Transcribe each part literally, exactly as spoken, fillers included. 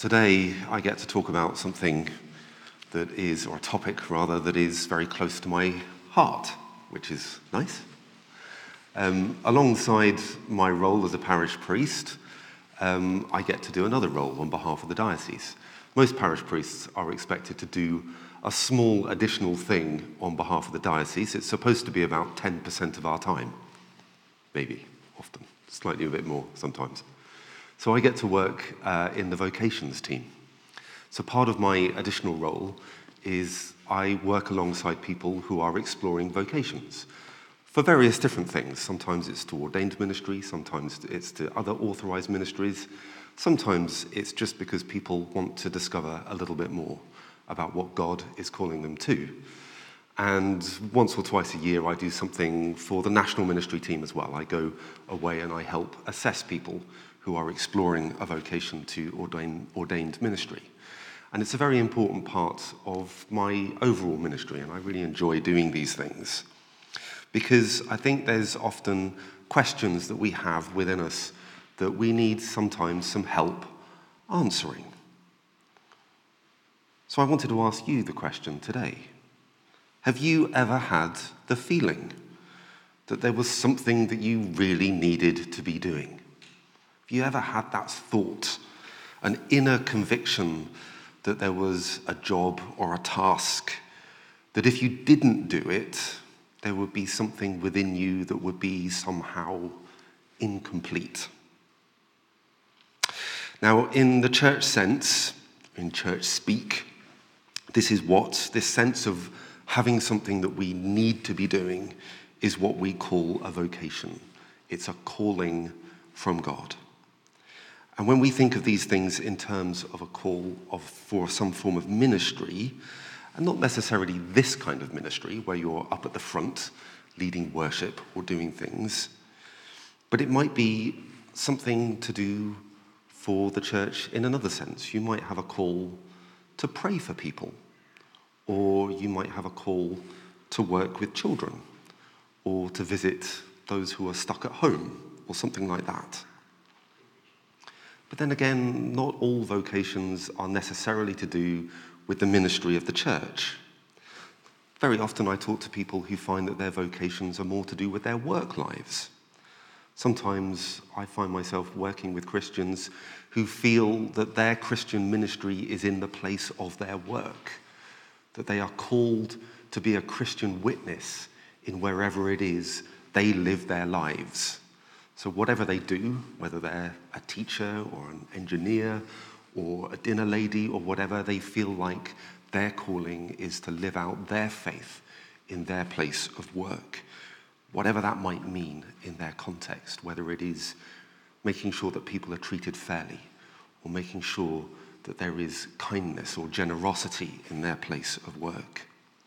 Today I get to talk about something that is, or a topic rather, that is very close to my heart, which is nice. Um, alongside my role as a parish priest, um, I get to do another role on behalf of the diocese. Most parish priests are expected to do a small additional thing on behalf of the diocese. It's supposed to be about ten percent of our time, maybe, often, slightly a bit more sometimes. So I get to work uh, in the vocations team. So part of my additional role is I work alongside people who are exploring vocations for various different things. Sometimes it's to ordained ministry, sometimes it's to other authorized ministries, sometimes it's just because people want to discover a little bit more about what God is calling them to. And once or twice a year I do something for the national ministry team as well. I go away and I help assess people who are exploring a vocation to ordain, ordained ministry. And it's a very important part of my overall ministry, and I really enjoy doing these things. Because I think there's often questions that we have within us that we need sometimes some help answering. So I wanted to ask you the question today. Have you ever had the feeling that there was something that you really needed to be doing? Have you ever had that thought, an inner conviction that there was a job or a task, that if you didn't do it, there would be something within you that would be somehow incomplete? Now, in the church sense, in church speak, this is what, this sense of having something that we need to be doing is what we call a vocation. It's a calling from God. And when we think of these things in terms of a call of, for some form of ministry, and not necessarily this kind of ministry where you're up at the front leading worship or doing things, but it might be something to do for the church in another sense. You might have a call to pray for people, or you might have a call to work with children, or to visit those who are stuck at home, or something like that. But then again, not all vocations are necessarily to do with the ministry of the church. Very often I talk to people who find that their vocations are more to do with their work lives. Sometimes I find myself working with Christians who feel that their Christian ministry is in the place of their work, that they are called to be a Christian witness in wherever it is they live their lives. So whatever they do, whether they're a teacher or an engineer or a dinner lady or whatever, they feel like their calling is to live out their faith in their place of work, whatever that might mean in their context, whether it is making sure that people are treated fairly or making sure that there is kindness or generosity in their place of work.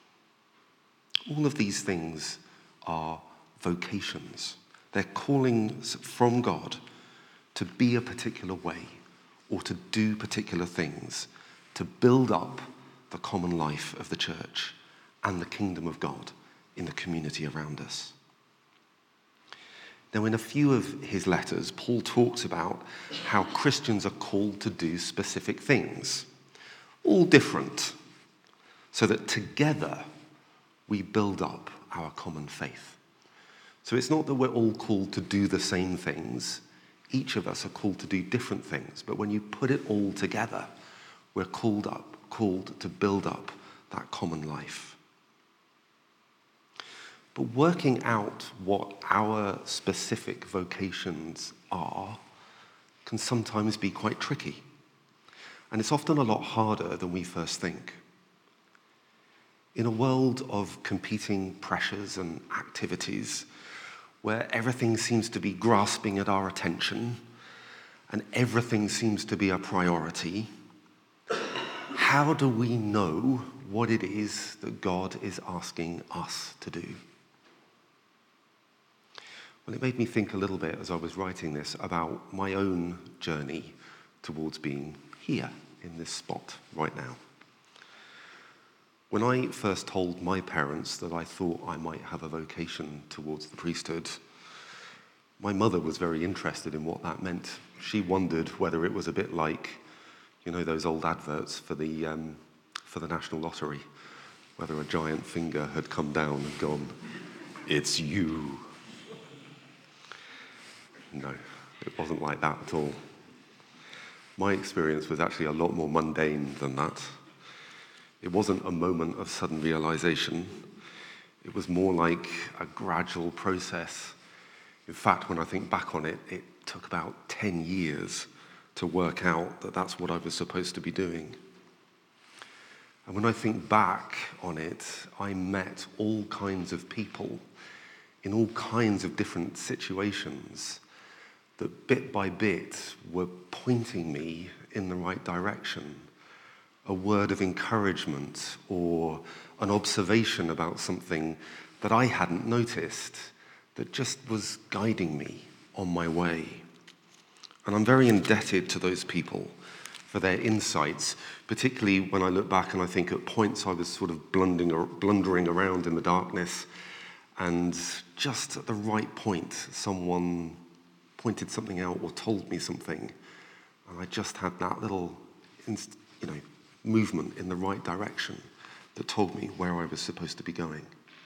All of these things are vocations. They're callings from God to be a particular way or to do particular things, to build up the common life of the church and the kingdom of God in the community around us. Now, in a few of his letters, Paul talks about how Christians are called to do specific things, all different, so that together we build up our common faith. So it's not that we're all called to do the same things. Each of us are called to do different things, but when you put it all together, we're called up, called to build up that common life. But working out what our specific vocations are can sometimes be quite tricky. And it's often a lot harder than we first think. In a world of competing pressures and activities, where everything seems to be grasping at our attention and everything seems to be a priority, how do we know what it is that God is asking us to do? Well, it made me think a little bit as I was writing this about my own journey towards being here in this spot right now. When I first told my parents that I thought I might have a vocation towards the priesthood, my mother was very interested in what that meant. She wondered whether it was a bit like You know those old adverts for the um, for the National Lottery, whether a giant finger had come down and gone, "It's you." No, it wasn't like that at all. My experience was actually a lot more mundane than that. It wasn't a moment of sudden realization. It was more like a gradual process. In fact, when I think back on it, it took about ten years to work out that that's what I was supposed to be doing. And when I think back on it, I met all kinds of people in all kinds of different situations that bit by bit were pointing me in the right direction. A word of encouragement or an observation about something that I hadn't noticed that just was guiding me on my way. And I'm very indebted to those people for their insights, particularly when I look back and I think at points I was sort of blundering, blundering around in the darkness, and just at the right point, someone pointed something out or told me something, and I just had that little, inst- you know, movement in the right direction that told me where I was supposed to be going.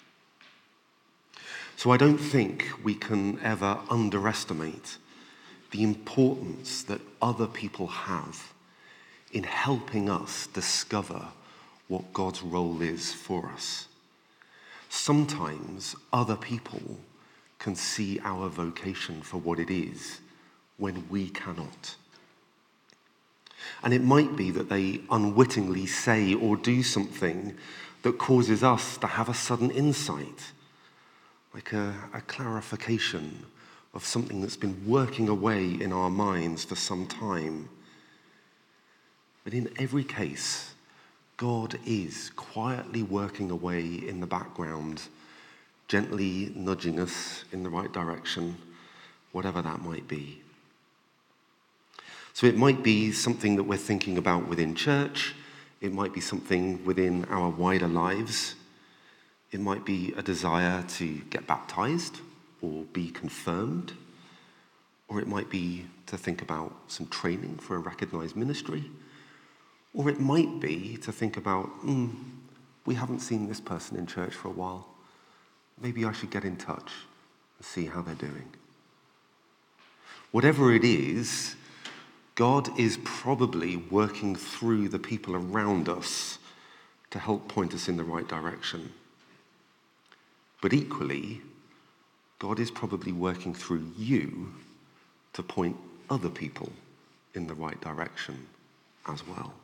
So I don't think we can ever underestimate the importance that other people have in helping us discover what God's role is for us. Sometimes other people can see our vocation for what it is when we cannot. And it might be that they unwittingly say or do something that causes us to have a sudden insight, like a, a clarification of something that's been working away in our minds for some time. But in every case, God is quietly working away in the background, gently nudging us in the right direction, whatever that might be. So it might be something that we're thinking about within church. It might be something within our wider lives. It might be a desire to get baptized or be confirmed. Or it might be to think about some training for a recognized ministry. Or it might be to think about, mm, we haven't seen this person in church for a while. Maybe I should get in touch and see how they're doing. Whatever it is, God is probably working through the people around us to help point us in the right direction. But equally, God is probably working through you to point other people in the right direction as well.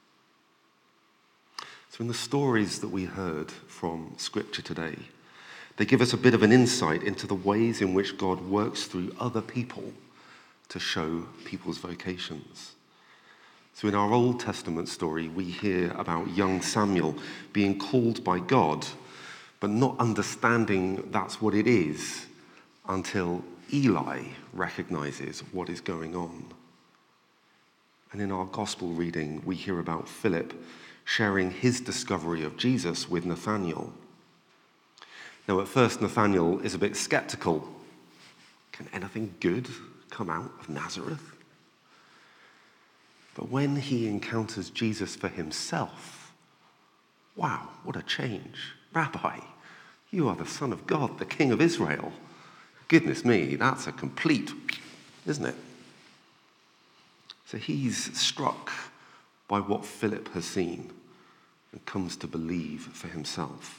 So in the stories that we heard from Scripture today, they give us a bit of an insight into the ways in which God works through other people to show people's vocations. So in our Old Testament story, we hear about young Samuel being called by God, but not understanding that's what it is until Eli recognizes what is going on. And in our gospel reading, we hear about Philip sharing his discovery of Jesus with Nathanael. Now, at first, Nathanael is a bit skeptical. Can anything good come out of Nazareth? But when he encounters Jesus for himself, wow, what a change. Rabbi, you are the Son of God, the King of Israel. Goodness me, that's a complete, isn't it? So he's struck by what Philip has seen and comes to believe for himself.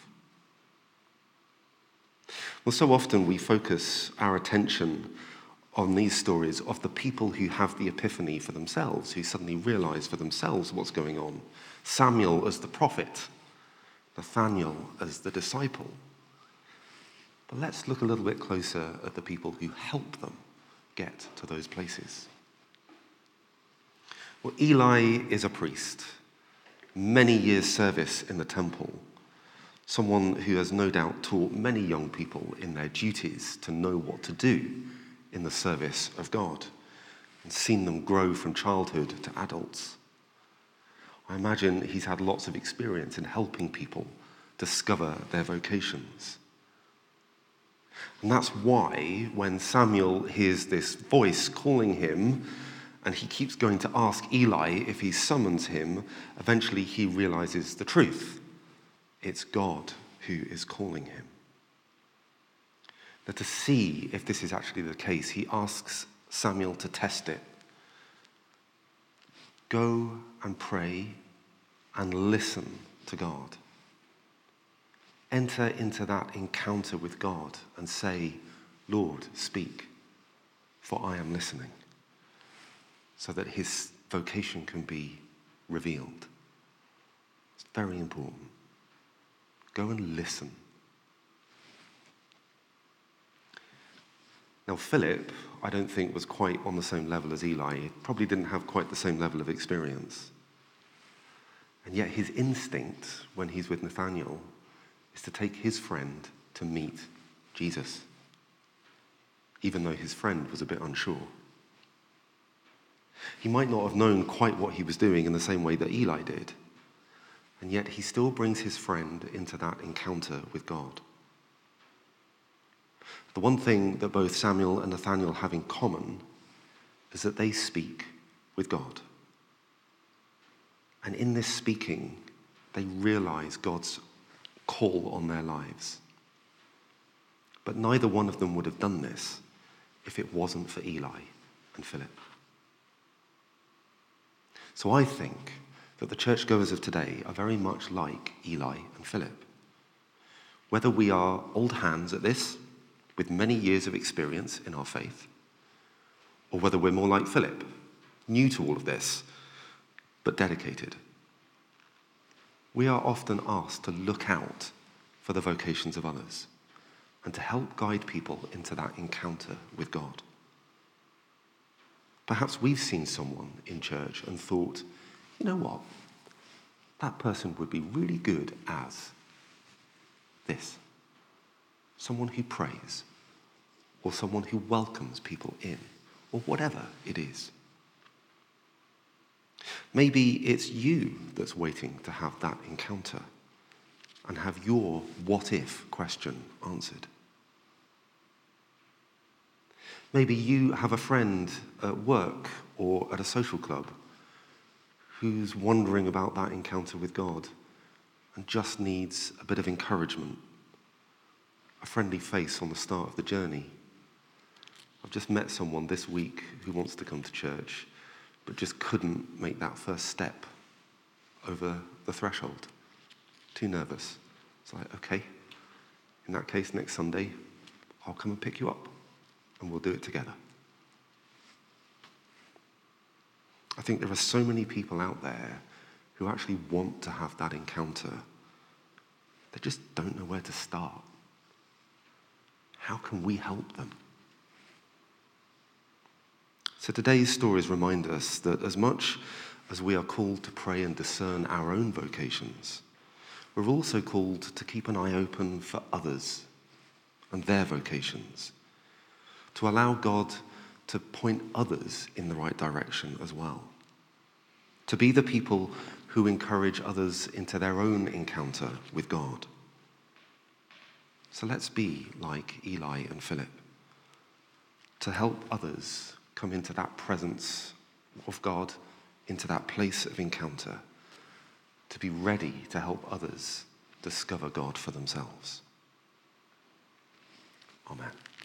Well, so often we focus our attention on these stories of the people who have the epiphany for themselves, who suddenly realize for themselves what's going on. Samuel as the prophet, Nathanael as the disciple. But let's look a little bit closer at the people who help them get to those places. Well, Eli is a priest, many years' service in the temple, someone who has no doubt taught many young people in their duties to know what to do in the service of God and seen them grow from childhood to adults. I imagine he's had lots of experience in helping people discover their vocations. And that's why when Samuel hears this voice calling him and he keeps going to ask Eli if he summons him. Eventually he realizes the truth. It's God who is calling him. Now, to see if this is actually the case, he asks Samuel to test it. Go and pray and listen to God. Enter into that encounter with God and say, Lord, speak, for I am listening, so that his vocation can be revealed. It's very important. Go and listen. Now, Philip, I don't think, was quite on the same level as Eli. He probably didn't have quite the same level of experience. And yet his instinct, when he's with Nathanael, is to take his friend to meet Jesus, even though his friend was a bit unsure. He might not have known quite what he was doing in the same way that Eli did, and yet he still brings his friend into that encounter with God. The one thing that both Samuel and Nathanael have in common is that they speak with God. And in this speaking, they realize God's call on their lives. But neither one of them would have done this if it wasn't for Eli and Philip. So I think that the churchgoers of today are very much like Eli and Philip. Whether we are old hands at this, with many years of experience in our faith, or whether we're more like Philip, new to all of this, but dedicated. We are often asked to look out for the vocations of others and to help guide people into that encounter with God. Perhaps we've seen someone in church and thought, you know what, that person would be really good as this. Someone who prays, or someone who welcomes people in, or whatever it is. Maybe it's you that's waiting to have that encounter and have your what if question answered. Maybe you have a friend at work or at a social club who's wondering about that encounter with God and just needs a bit of encouragement, a friendly face on the start of the journey. I've just met someone this week who wants to come to church, but just couldn't make that first step over the threshold. Too nervous. It's like, okay, in that case, next Sunday, I'll come and pick you up, and we'll do it together. I think there are so many people out there who actually want to have that encounter. They just don't know where to start. How can we help them? So today's stories remind us that as much as we are called to pray and discern our own vocations, we're also called to keep an eye open for others and their vocations, to allow God to point others in the right direction as well, to be the people who encourage others into their own encounter with God. So let's be like Eli and Philip, to help others come into that presence of God, into that place of encounter, to be ready to help others discover God for themselves. Amen.